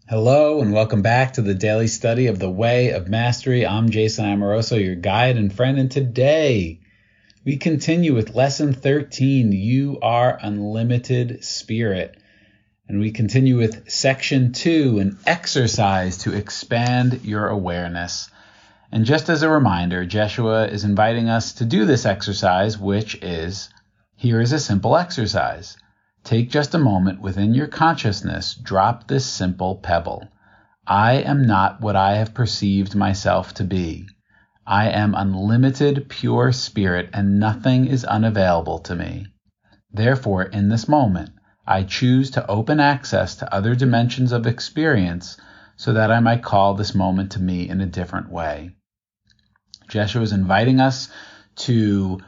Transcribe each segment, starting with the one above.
Hello and welcome back to the daily study of the Way of Mastery. I'm Jason Amoroso, your guide and friend, and today we continue with Lesson 13, You Are Unlimited Spirit. And we continue with Section 2, an exercise to expand your awareness. And just as a reminder, Jeshua is inviting us to do this exercise, which is, here is a simple exercise. Take just a moment within your consciousness, drop this simple pebble. I am not what I have perceived myself to be. I am unlimited, pure spirit, and nothing is unavailable to me. Therefore, in this moment, I choose to open access to other dimensions of experience so that I might call this moment to me in a different way. Jeshua is inviting us to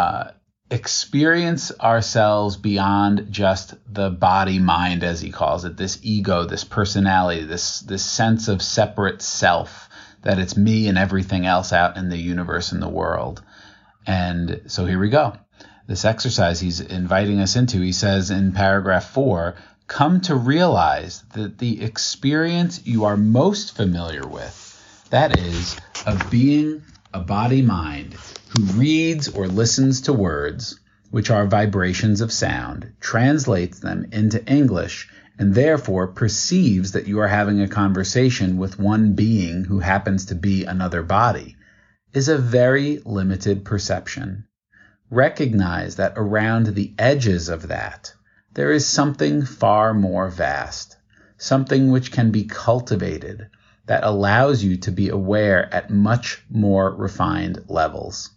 experience ourselves beyond just the body-mind, as he calls it, this ego, this personality, this sense of separate self, that it's me and everything else out in the universe and the world. And so here we go. This exercise he's inviting us into, he says in paragraph 4, come to realize that the experience you are most familiar with, that is, of being a body-mind, who reads or listens to words, which are vibrations of sound, translates them into English, and therefore perceives that you are having a conversation with one being who happens to be another body, is a very limited perception. Recognize that around the edges of that, there is something far more vast, something which can be cultivated, that allows you to be aware at much more refined levels.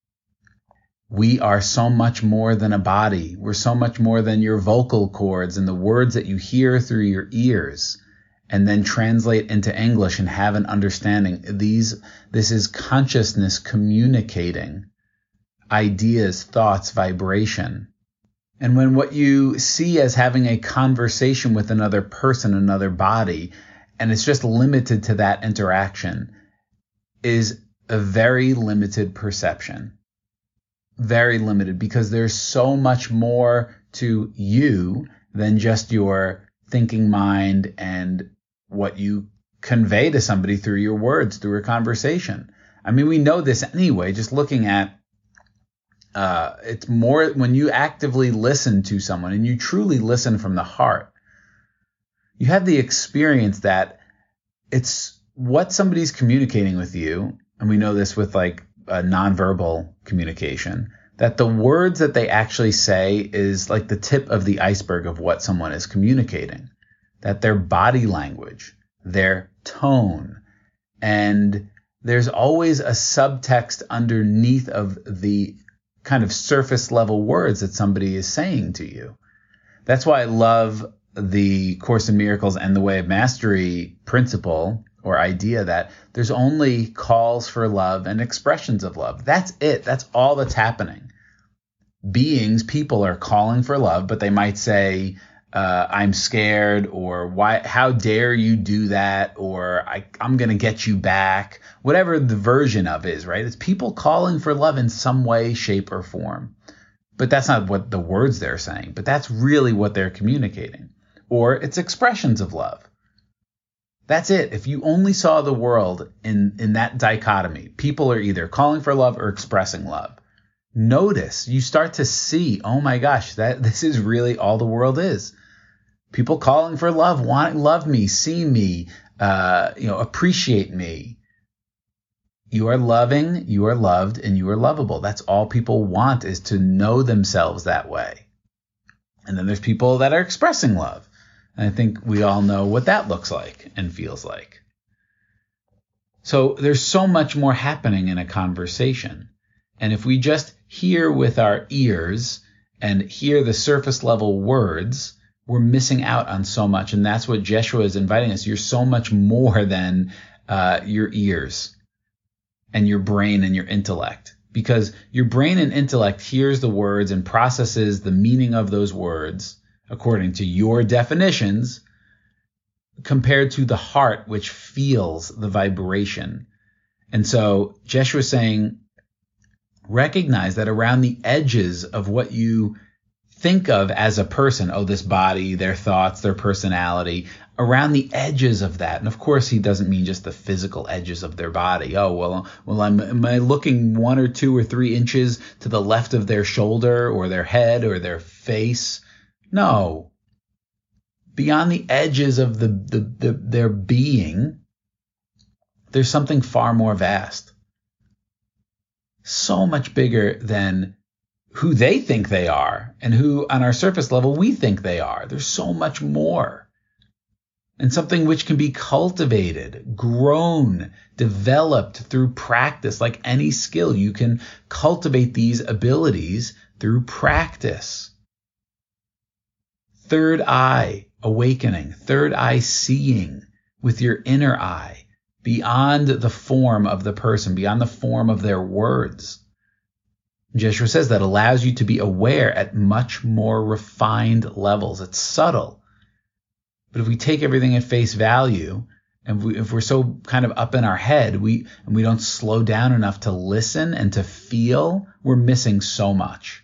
We are so much more than a body. We're so much more than your vocal cords and the words that you hear through your ears and then translate into English and have an understanding. This is consciousness communicating ideas, thoughts, vibration. And when what you see as having a conversation with another person, another body, and it's just limited to that interaction, is a very limited perception. Very limited, because there's so much more to you than just your thinking mind and what you convey to somebody through your words, through a conversation. I mean, we know this anyway, just looking at it's more when you actively listen to someone and you truly listen from the heart. You have the experience that it's what somebody's communicating with you, and we know this with like nonverbal communication, that the words that they actually say is like the tip of the iceberg of what someone is communicating, that their body language, their tone, and there's always a subtext underneath of the kind of surface level words that somebody is saying to you. That's why I love the Course in Miracles and the Way of Mastery principle or idea that there's only calls for love and expressions of love. That's it. That's all that's happening. People are calling for love, but they might say, I'm scared, or why? How dare you do that? Or I'm going to get you back. Whatever the version of is, right? It's people calling for love in some way, shape, or form. But that's not what the words they're saying, but that's really what they're communicating. Or it's expressions of love. That's it. If you only saw the world in that dichotomy, people are either calling for love or expressing love. Notice, you start to see, oh my gosh, that this is really all the world is. People calling for love, wanting love me, see me, appreciate me. You are loving, you are loved, and you are lovable. That's all people want, is to know themselves that way. And then there's people that are expressing love. And I think we all know what that looks like and feels like. So there's so much more happening in a conversation. And if we just hear with our ears and hear the surface level words, we're missing out on so much. And that's what Jeshua is inviting us. You're so much more than your ears and your brain and your intellect. Because your brain and intellect hears the words and processes the meaning of those words according to your definitions, compared to the heart, which feels the vibration. And so Jeshua is saying, recognize that around the edges of what you think of as a person, oh, this body, their thoughts, their personality, around the edges of that. And of course, he doesn't mean just the physical edges of their body. Oh, well, am I looking 1 or 2 or 3 inches to the left of their shoulder or their head or their face? No. Beyond the edges of their being, there's something far more vast. So much bigger than who they think they are and who on our surface level we think they are. There's so much more. And something which can be cultivated, grown, developed through practice. Like any skill, you can cultivate these abilities through practice. Third eye awakening, third eye seeing with your inner eye, beyond the form of the person, beyond the form of their words. Jeshua says that allows you to be aware at much more refined levels. It's subtle. But if we take everything at face value, and if we're so kind of up in our head, and we don't slow down enough to listen and to feel, we're missing so much.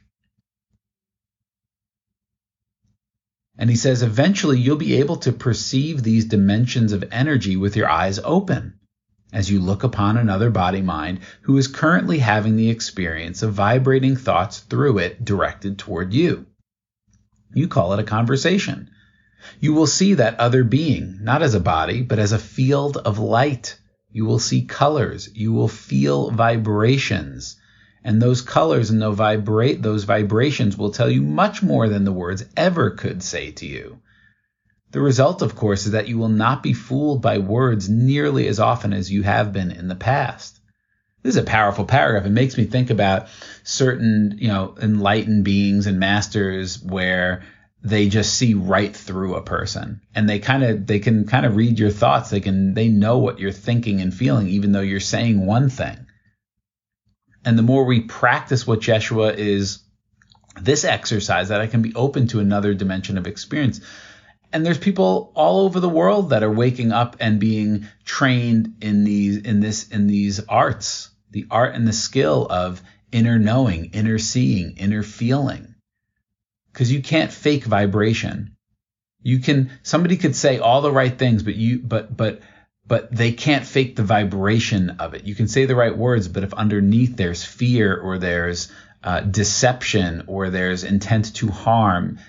And he says, eventually you'll be able to perceive these dimensions of energy with your eyes open as you look upon another body-mind who is currently having the experience of vibrating thoughts through it directed toward you. You call it a conversation. You will see that other being, not as a body, but as a field of light. You will see colors. You will feel vibrations. And those colors and those vibrations will tell you much more than the words ever could say to you. The result, of course, is that you will not be fooled by words nearly as often as you have been in the past. This is a powerful paragraph. It makes me think about certain, enlightened beings and masters where they just see right through a person, and they can kind of read your thoughts. They know what you're thinking and feeling, even though you're saying one thing. And the more we practice what Jeshua is, this exercise, that I can be open to another dimension of experience. And there's people all over the world that are waking up and being trained in these arts, the art and the skill of inner knowing, inner seeing, inner feeling. Because you can't fake vibration. Somebody could say all the right things, but they can't fake the vibration of it. You can say the right words, but if underneath there's fear or there's deception or there's intent to harm,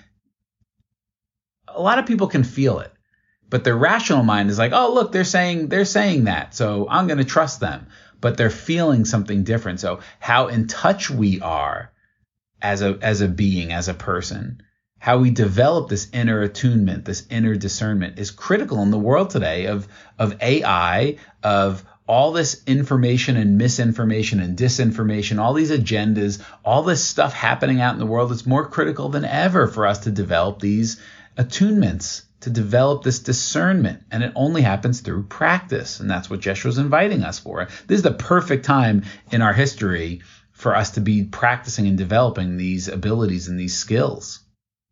a lot of people can feel it. But their rational mind is like, oh, look, they're saying that, so I'm going to trust them. But they're feeling something different. So how in touch we are as a being, as a person, how we develop this inner attunement, this inner discernment is critical in the world today of AI, of all this information and misinformation and disinformation, all these agendas, all this stuff happening out in the world. It's more critical than ever for us to develop these attunements, to develop this discernment. And it only happens through practice. And that's what Jeshua's inviting us for. This is the perfect time in our history for us to be practicing and developing these abilities and these skills.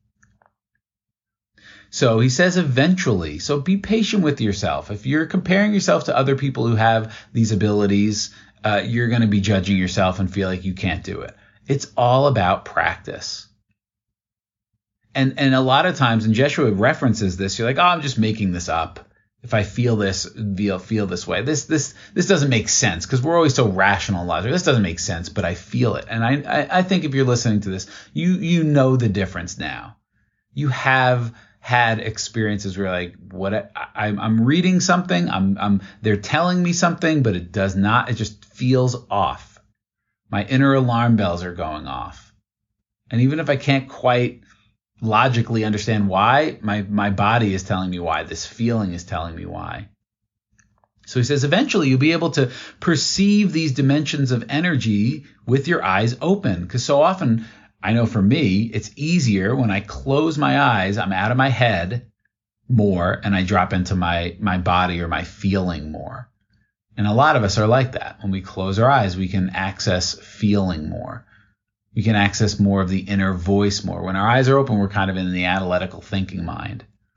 So he says eventually, so be patient with yourself. If you're comparing yourself to other people who have these abilities, you're going to be judging yourself and feel like you can't do it. It's all about practice. And a lot of times, and Jeshua references this, you're like, oh, I'm just making this up. If I feel this way, this doesn't make sense, because we're always so rational and logical. This doesn't make sense, but I feel it. And I think if you're listening to this, you know the difference now. You have had experiences where like, what I'm reading something, they're telling me something, but it does not. It just feels off. My inner alarm bells are going off, and even if I can't quite logically understand why, my body is telling me why. This feeling is telling me why. So he says, eventually you'll be able to perceive these dimensions of energy with your eyes open. Because so often, I know for me, it's easier when I close my eyes, I'm out of my head more, and I drop into my body or my feeling more. And a lot of us are like that. When we close our eyes, we can access feeling more. We can access more of the inner voice more. When our eyes are open, we're kind of in the analytical thinking mind.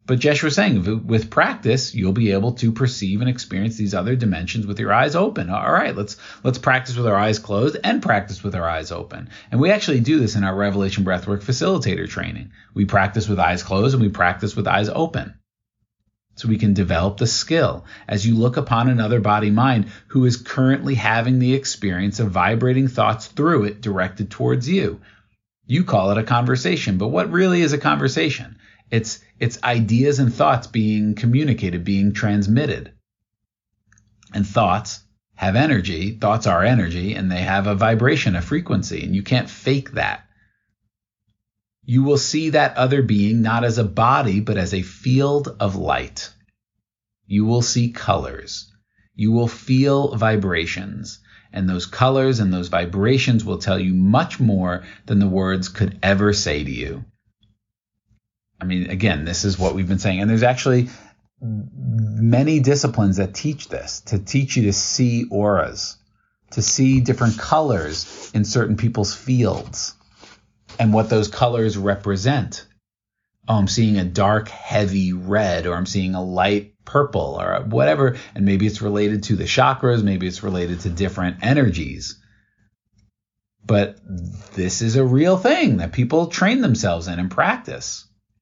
But Jeshua was saying, with practice, you'll be able to perceive and experience these other dimensions with your eyes open. All right, let's practice with our eyes closed and practice with our eyes open. And we actually do this in our Revelation Breathwork Facilitator training. We practice with eyes closed and we practice with eyes open. So we can develop the skill as you look upon another body-mind who is currently having the experience of vibrating thoughts through it directed towards you. You call it a conversation, but what really is a conversation? It's ideas and thoughts being communicated, being transmitted. And thoughts have energy. Thoughts are energy, and they have a vibration, a frequency, and you can't fake that. You will see that other being not as a body, but as a field of light. You will see colors. You will feel vibrations. And those colors and those vibrations will tell you much more than the words could ever say to you. I mean, again, this is what we've been saying. And there's actually many disciplines that teach this, to teach you to see auras, to see different colors in certain people's fields and what those colors represent. Oh, I'm seeing a dark, heavy red, or I'm seeing a light purple, or whatever. And maybe it's related to the chakras. Maybe it's related to different energies. But this is a real thing that people train themselves in and practice.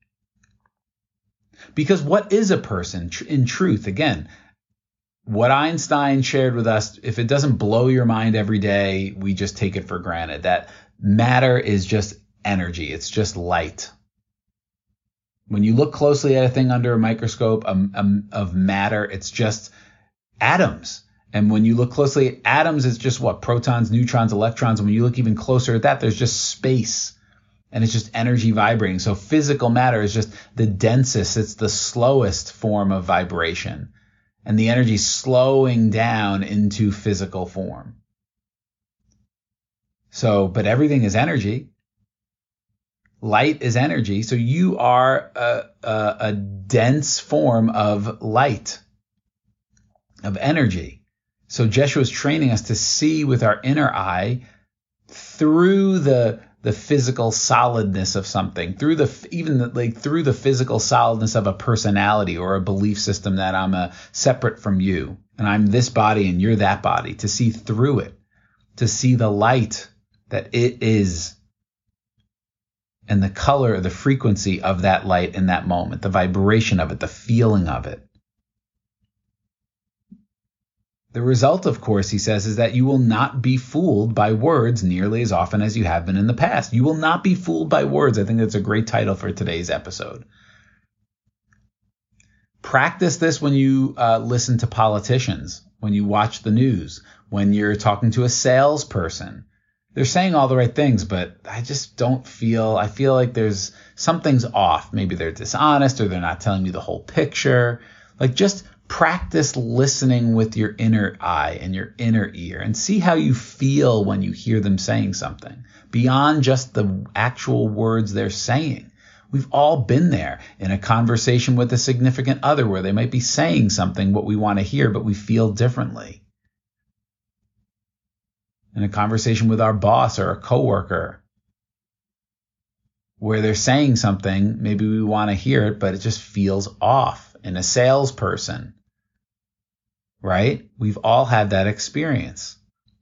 Because what is a person in truth? Again, what Einstein shared with us, if it doesn't blow your mind every day, we just take it for granted. That matter is just energy. It's just light. When you look closely at a thing under a microscope of matter, it's just atoms. And when you look closely at atoms, it's just what? Protons, neutrons, electrons. And when you look even closer at that, there's just space. And it's just energy vibrating. So physical matter is just the densest. It's the slowest form of vibration. And the energy slowing down into physical form. So, but everything is energy. Light is energy. So you are a dense form of light, of energy. So Jeshua is training us to see with our inner eye through the physical solidness of something, through the physical solidness of a personality or a belief system that I'm separate from you and I'm this body and you're that body, to see through it, to see the light that it is and the color, the frequency of that light in that moment, the vibration of it, the feeling of it. The result, of course, he says, is that you will not be fooled by words nearly as often as you have been in the past. You will not be fooled by words. I think that's a great title for today's episode. Practice this when you listen to politicians, when you watch the news, when you're talking to a salesperson. They're saying all the right things, but I just I feel like something's off. Maybe they're dishonest or they're not telling me the whole picture. Like, just practice listening with your inner eye and your inner ear and see how you feel when you hear them saying something beyond just the actual words they're saying. We've all been there in a conversation with a significant other where they might be saying something what we want to hear, but we feel differently. In a conversation with our boss or a coworker where they're saying something, maybe we want to hear it, but it just feels off. In a salesperson, right? We've all had that experience.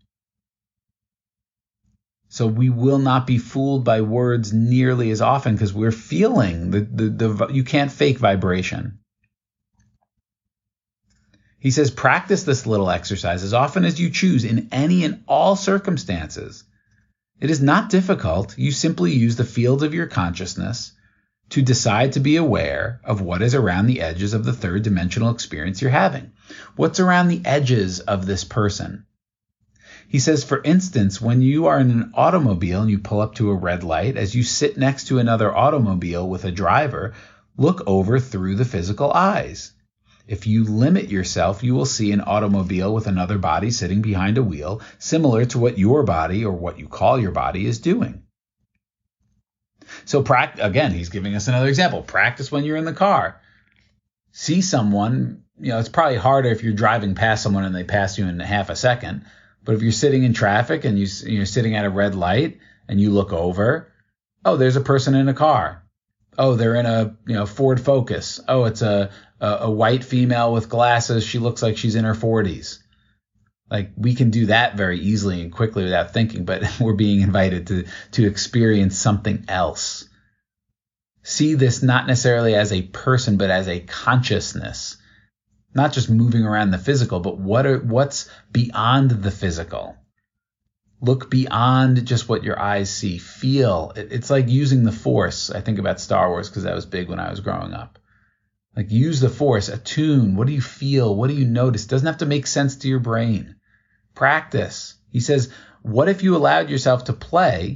So we will not be fooled by words nearly as often because we're feeling you can't fake vibration. He says, practice this little exercise as often as you choose in any and all circumstances. It is not difficult. You simply use the field of your consciousness to decide to be aware of what is around the edges of the third dimensional experience you're having. What's around the edges of this person? He says, for instance, when you are in an automobile and you pull up to a red light, as you sit next to another automobile with a driver, look over through the physical eyes. If you limit yourself, you will see an automobile with another body sitting behind a wheel, similar to what your body, or what you call your body, is doing. So again, he's giving us another example. Practice when you're in the car. See someone, it's probably harder if you're driving past someone and they pass you in half a second. But if you're sitting in traffic and you're sitting at a red light and you look over, oh, there's a person in a car. Oh, they're in a Ford Focus. Oh, it's a white female with glasses. She looks like she's in her 40s. Like, we can do that very easily and quickly without thinking, but we're being invited to experience something else. See this not necessarily as a person, but as a consciousness. Not just moving around the physical, but what's beyond the physical. Look beyond just what your eyes see. Feel. It's like using the Force. I think about Star Wars because that was big when I was growing up. Like, use the Force. Attune. What do you feel? What do you notice? Doesn't have to make sense to your brain. Practice. He says, what if you allowed yourself to play,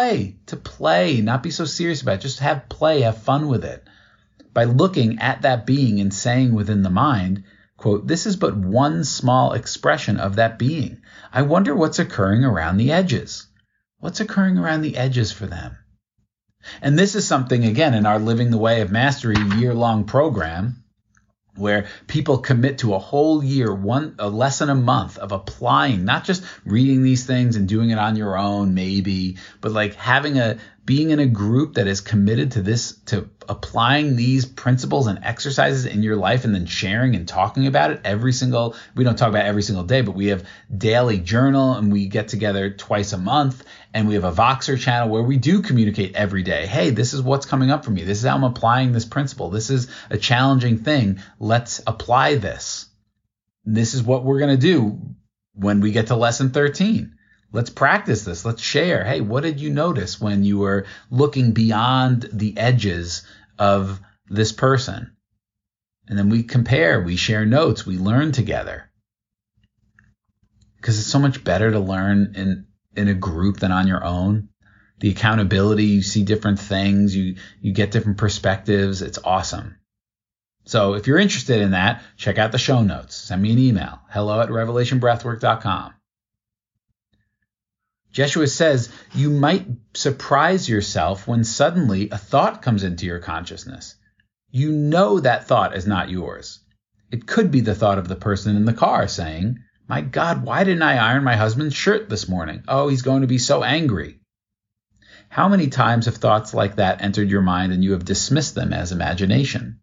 not be so serious about it. Just have play, have fun with it. By looking at that being and saying within the mind, quote, this is but one small expression of that being. I wonder what's occurring around the edges. What's occurring around the edges for them? And this is something, again, in our Living the Way of Mastery year-long program, where people commit to a whole year, a lesson a month of applying, not just reading these things and doing it on your own, maybe, but like being in a group that is committed to this, to applying these principles and exercises in your life and then sharing and talking about it we don't talk about it every single day, but we have daily journal and we get together twice a month and we have a Voxer channel where we do communicate every day. Hey, this is what's coming up for me. This is how I'm applying this principle. This is a challenging thing. Let's apply this. This is what we're going to do when we get to lesson 13. Let's practice this. Let's share. Hey, what did you notice when you were looking beyond the edges of this person? And then we compare, we share notes, we learn together. Because it's so much better to learn in a group than on your own. The accountability, you see different things, you get different perspectives. It's awesome. So if you're interested in that, check out the show notes. Send me an email, hello@revelationbreathwork.com. Jeshua says you might surprise yourself when suddenly a thought comes into your consciousness. You know that thought is not yours. It could be the thought of the person in the car saying, my God, why didn't I iron my husband's shirt this morning? Oh, he's going to be so angry. How many times have thoughts like that entered your mind and you have dismissed them as imagination?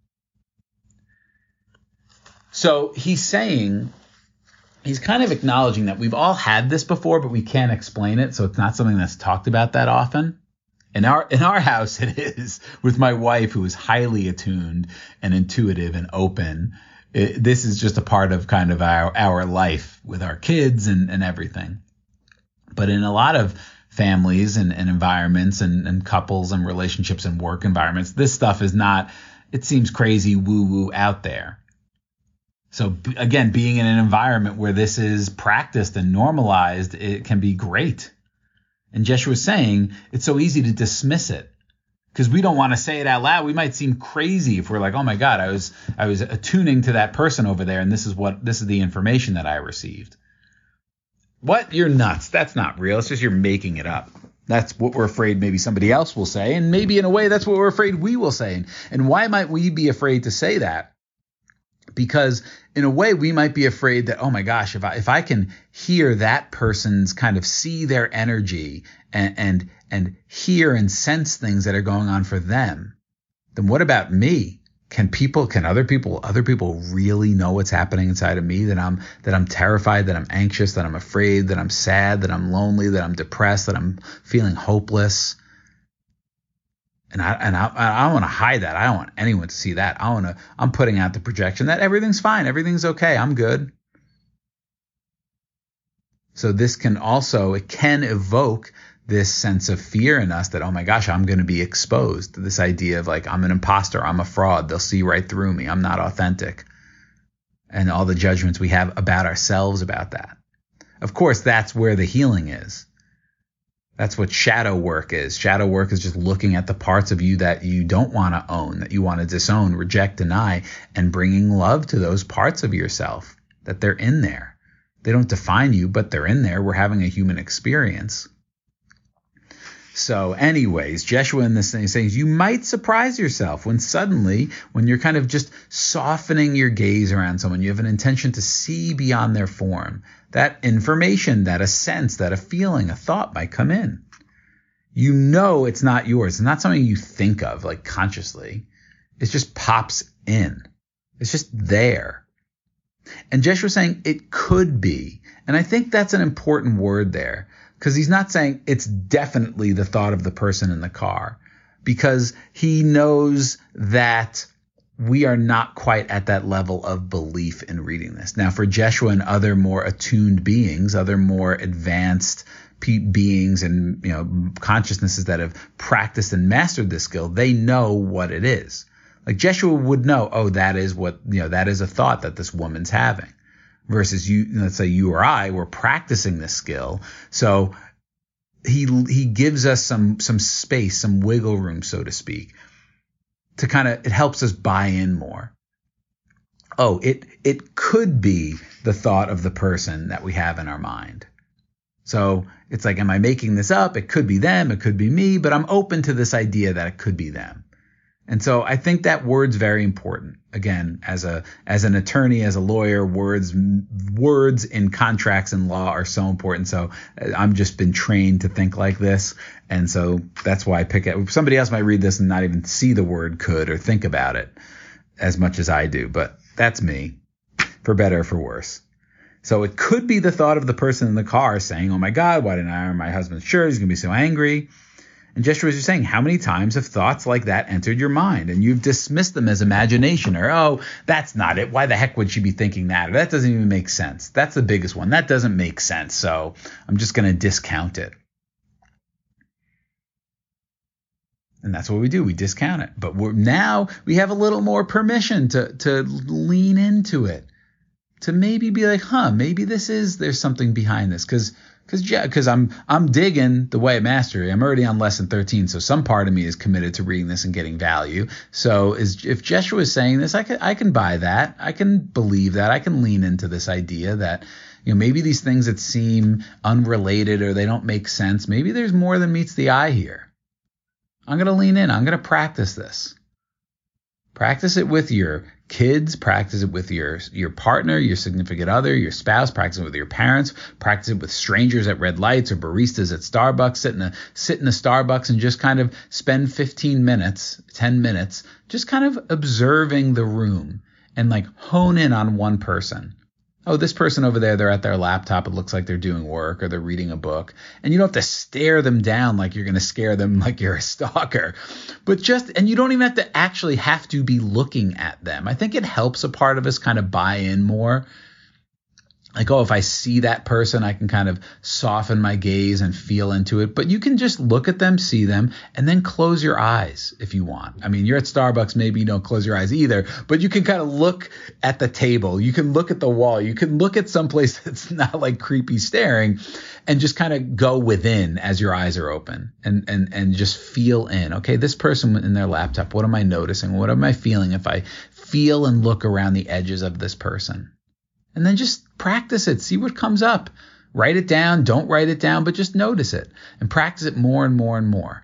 So he's kind of acknowledging that we've all had this before, but we can't explain it, so it's not something that's talked about that often. In our house, it is, with my wife, who is highly attuned and intuitive and open. This is just a part of kind of our life with our kids and everything. But in a lot of families and environments and couples and relationships and work environments, this stuff is not, it seems crazy woo-woo out there. So again, being in an environment where this is practiced and normalized, it can be great. And Jeshua is saying it's so easy to dismiss it because we don't want to say it out loud. We might seem crazy if we're like, oh my God, I was attuning to that person over there, and this is the information that I received. What? You're nuts. That's not real. It's just you're making it up. That's what we're afraid maybe somebody else will say, and maybe in a way that's what we're afraid we will say. And why might we be afraid to say that? Because in a way, we might be afraid that, oh my gosh, if I can hear that person's kind of see their energy and hear and sense things that are going on for them, then what about me? Can other people really know what's happening inside of me? That I'm terrified, that I'm anxious, that I'm afraid, that I'm sad, that I'm lonely, that I'm depressed, that I'm feeling hopeless. And I don't want to hide that. I don't want anyone to see that. I'm putting out the projection that everything's fine. Everything's okay. I'm good. So this can evoke this sense of fear in us that, oh my gosh, I'm going to be exposed. This idea of like, I'm an imposter. I'm a fraud. They'll see right through me. I'm not authentic. And all the judgments we have about ourselves about that. Of course, that's where the healing is. That's what shadow work is. Shadow work is just looking at the parts of you that you don't want to own, that you want to disown, reject, deny, and bringing love to those parts of yourself, that they're in there. They don't define you, but they're in there. We're having a human experience. So anyways, Jeshua in this thing is saying you might surprise yourself when you're kind of just softening your gaze around someone, you have an intention to see beyond their form. That information, that a sense, that a feeling, a thought might come in. You know it's not yours. It's not something you think of like consciously. It just pops in. It's just there. And Jeshua's saying it could be. And I think that's an important word there, because he's not saying it's definitely the thought of the person in the car, because he knows that we are not quite at that level of belief in reading this. Now, for Jeshua and other more attuned beings, other more advanced beings and, consciousnesses that have practiced and mastered this skill, they know what it is. Like Jeshua would know, oh, that is what, that is a thought that this woman's having. Versus you, let's say you or I were practicing this skill. So he gives us some space, some wiggle room, so to speak, to it helps us buy in more. Oh, it could be the thought of the person that we have in our mind. So it's like, am I making this up? It could be them, it could be me, but I'm open to this idea that it could be them. And so I think that word's very important. Again, as an attorney, as a lawyer, words in contracts and law are so important. So I'm just been trained to think like this. And so that's why I pick it. Somebody else might read this and not even see the word could or think about it as much as I do. But that's me, for better or for worse. So it could be the thought of the person in the car saying, oh my God, why didn't I iron my husband's shirt? He's going to be so angry. And Jeshua is saying, how many times have thoughts like that entered your mind and you've dismissed them as imagination, or, oh, that's not it. Why the heck would she be thinking that? Or that doesn't even make sense. That's the biggest one. That doesn't make sense. So I'm just going to discount it. And that's what we do. We discount it. But now we have a little more permission to lean into it, to maybe be like, maybe there's something behind this. Because I'm digging the way of mastery. I'm already on lesson 13, so some part of me is committed to reading this and getting value. So if Jeshua is saying this, I can buy that. I can believe that. I can lean into this idea that maybe these things that seem unrelated or they don't make sense, maybe there's more than meets the eye here. I'm going to lean in. I'm going to practice this. Practice it with your kids, practice it with your partner, your significant other, your spouse, practice it with your parents, practice it with strangers at red lights or baristas at Starbucks. Sit in a Starbucks and just kind of spend 15 minutes, 10 minutes, just kind of observing the room and like hone in on one person. Oh, this person over there, they're at their laptop. It looks like they're doing work or they're reading a book. And you don't have to stare them down like you're going to scare them like you're a stalker. And you don't even have to be looking at them. I think it helps a part of us kind of buy in more. Like, oh, if I see that person, I can kind of soften my gaze and feel into it. But you can just look at them, see them, and then close your eyes if you want. I mean, you're at Starbucks, maybe you don't close your eyes either, but you can kind of look at the table. You can look at the wall. You can look at someplace that's not like creepy staring and just kind of go within as your eyes are open and just feel in. Okay, this person in their laptop, what am I noticing? What am I feeling if I feel and look around the edges of this person? And then just practice it. See what comes up. Write it down. Don't write it down, but just notice it and practice it more and more and more.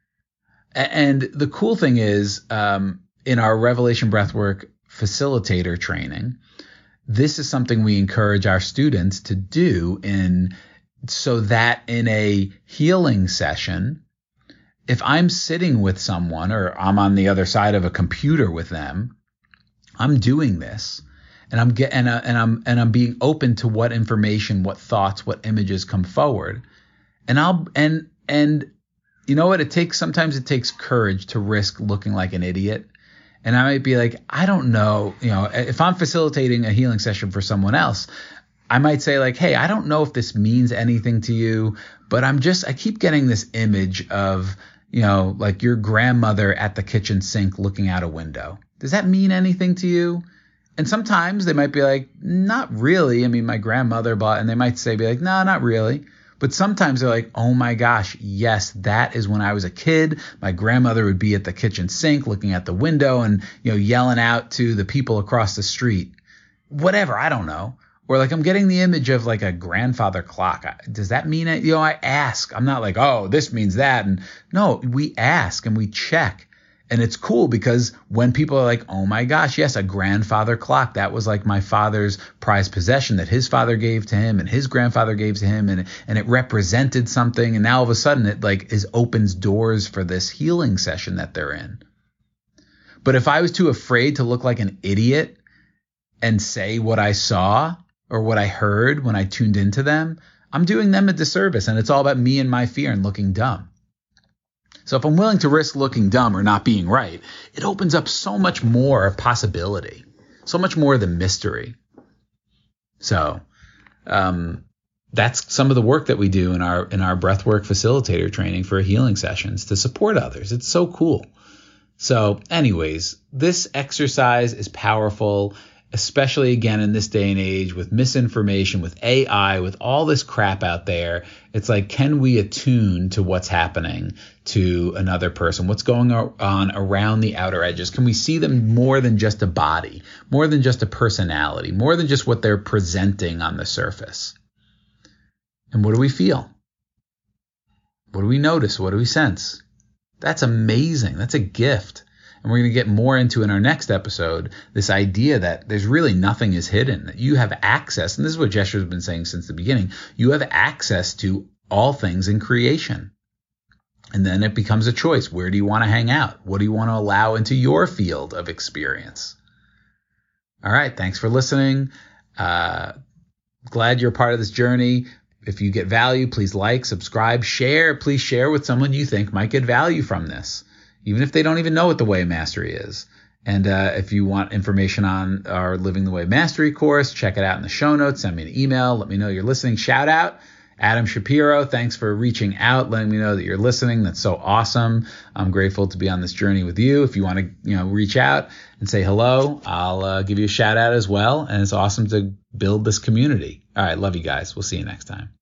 And the cool thing is, in our Revelation Breathwork facilitator training, this is something we encourage our students to do so that in a healing session, if I'm sitting with someone or I'm on the other side of a computer with them, I'm doing this. And I'm being open to what information, what thoughts, what images come forward. And you know what? Sometimes it takes courage to risk looking like an idiot. And I might be like, I don't know, if I'm facilitating a healing session for someone else, I might say like, hey, I don't know if this means anything to you, but I keep getting this image of, like your grandmother at the kitchen sink looking out a window. Does that mean anything to you? And sometimes they might be like, not really. I mean, my grandmother and they might be like, no, not really. But sometimes they're like, oh my gosh, yes, that is when I was a kid. My grandmother would be at the kitchen sink looking at the window and, yelling out to the people across the street. Whatever, I don't know. Or like I'm getting the image of like a grandfather clock. Does that mean it? I ask. I'm not like, oh, this means that. And no, we ask and we check. And it's cool because when people are like, oh my gosh, yes, a grandfather clock. That was like my father's prized possession that his father gave to him and his grandfather gave to him. And it represented something. And now all of a sudden it like opens doors for this healing session that they're in. But if I was too afraid to look like an idiot and say what I saw or what I heard when I tuned into them, I'm doing them a disservice. And it's all about me and my fear and looking dumb. So if I'm willing to risk looking dumb or not being right, it opens up so much more possibility, so much more of the mystery. So that's some of the work that we do in our breathwork facilitator training for healing sessions to support others. It's so cool. So anyways, this exercise is powerful, especially again in this day and age with misinformation, with AI, with all this crap out there. It's like, can we attune to what's happening to another person? What's going on around the outer edges? Can we see them more than just a body, more than just a personality, more than just what they're presenting on the surface? And what do we feel? What do we notice? What do we sense? That's amazing. That's a gift. And we're going to get more into in our next episode, this idea that there's really nothing is hidden, that you have access. And this is what Jesher's been saying since the beginning. You have access to all things in creation. And then it becomes a choice. Where do you want to hang out? What do you want to allow into your field of experience? All right. Thanks for listening. Glad you're part of this journey. If you get value, please like, subscribe, share. Please share with someone you think might get value from this, even if they don't even know what the Way of Mastery is. And if you want information on our Living the Way Mastery course, check it out in the show notes. Send me an email. Let me know you're listening. Shout out, Adam Shapiro. Thanks for reaching out, letting me know that you're listening. That's so awesome. I'm grateful to be on this journey with you. If you want to, reach out and say hello, I'll give you a shout out as well. And it's awesome to build this community. All right. Love you guys. We'll see you next time.